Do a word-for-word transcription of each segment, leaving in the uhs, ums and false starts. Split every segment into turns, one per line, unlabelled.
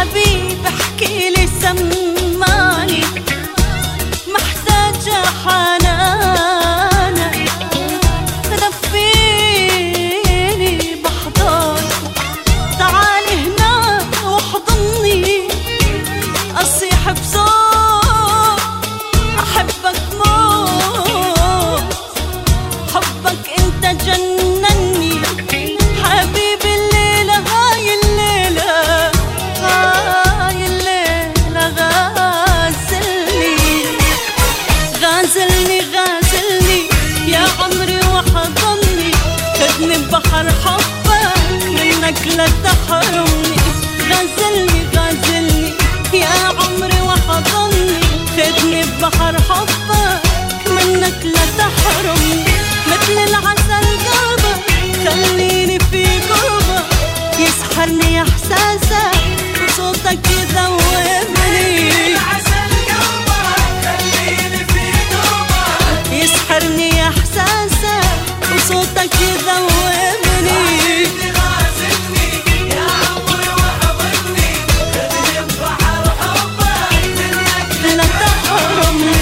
حبيبي احكيلي سمعني، محتاجة حنانك دفيني بحضان، تعالي هنا واحضني أصيح بصوت أحبك موت، حبك انت جنني حبيبي الليلة هاي الليلة هاي الليلة غازلني غازلني غازلني يا عمري وحضني، خدني ببحر حبك منك لا تحرمني، غازلني غازلني يا عمري وحضني، خدني ببحر حبك منك لا تحرمني، مثل العسل قلبك خليني في قربك، يسحرني احساسك وصوتك يذوبني،
العسل قلبك خليني في قربك،
يسحرني احساسك وصوتك يذوبني،
غازلني يا عمري وحضني، خدني ببحر حبك منك
لا تحرمني.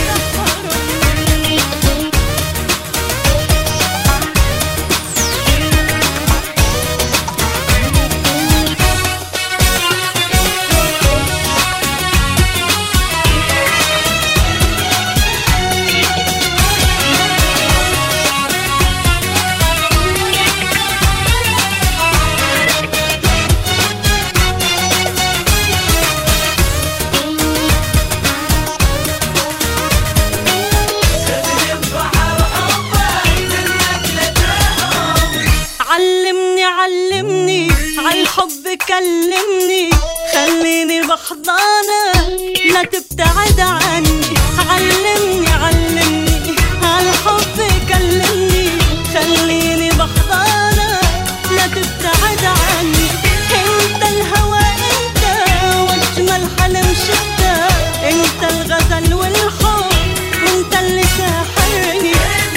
علمني علمني عالحب كلمني، خليني بحضانك لا تبتعد عني، علمني علمني عالحب كلمني، خليني بحضانك لا تبتعد عني، انت الهوى انت واجمل حلم شفته، انت الغزل والحب وانت اللي ساحرني،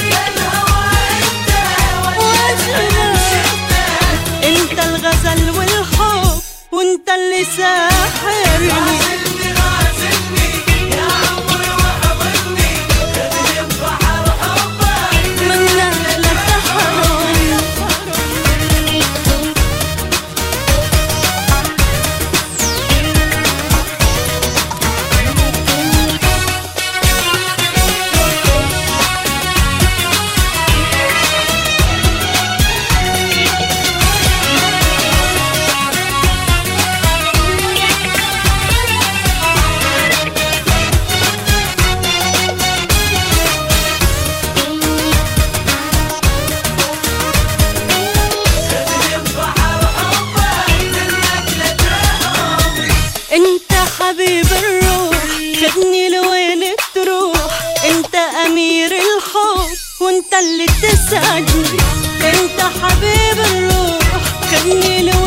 انت الغزل والحب وانت اللي ساحرني،
غازلني غازلني يا عمري وحضني، خدني ببحر حبك
منك لا تحرمني. انت حبيب الروح خدني لوين تروح، انت امير الحب وانت اللي تسعدني، انت حبيب الروح خدني لوين